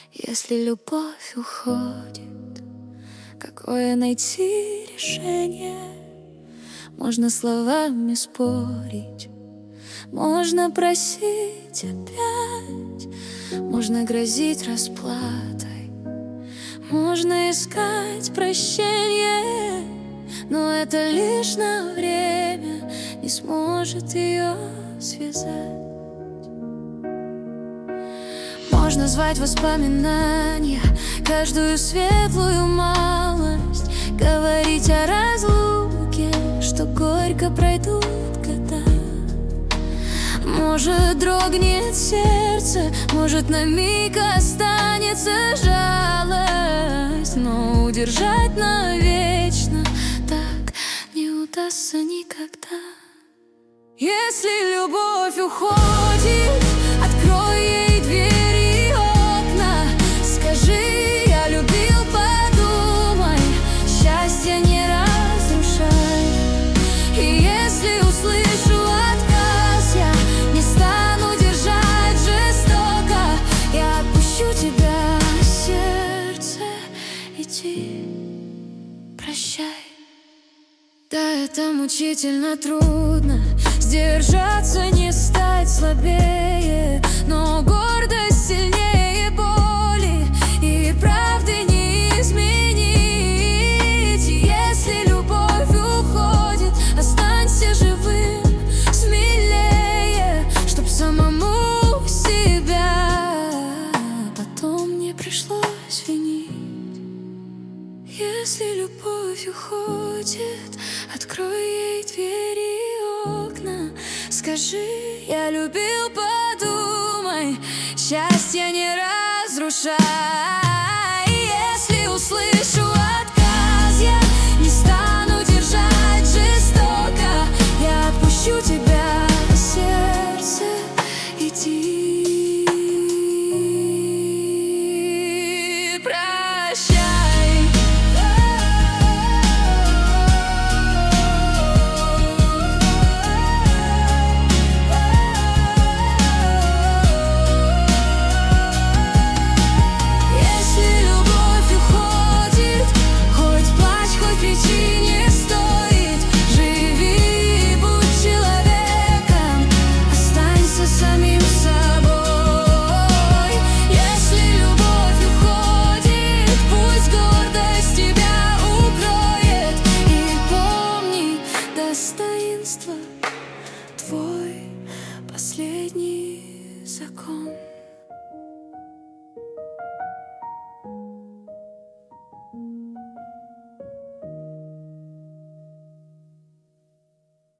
Если любовь уходит, какое найти решение? Можно словами спорить, можно просить опять, можно грозить расплатой, можно искать прощение, но это лишь на время не сможет ее связать. Можно звать воспоминания, каждую светлую малость, говорить о разлуке, что горько пройдут года. Может, дрогнет сердце, может, на миг останется жалость, но удержать навечно так не удастся никогда. Если любовь уходит, открой ей двери и окна. Скажи: я любил, подумай, счастье не разрушай. И если услышу отказ, я не стану держать жестоко. Я отпущу тебя, сердце, иди, прощай. Да, это мучительно трудно, сдержаться, не стать слабее, но гордость сильнее боли, и правды не изменить. Если любовь уходит, останься живым, смелее, чтоб самому себя потом не пришлось винить. Если любовь уходит, открой ей двери и окна. Скажи: я любил, подумай, счастье не разрушай. Если услышу отказ, я не стану держать жестоко. Я отпущу тебя, сердце, иди, прощай. Достоинство — твой последний закон.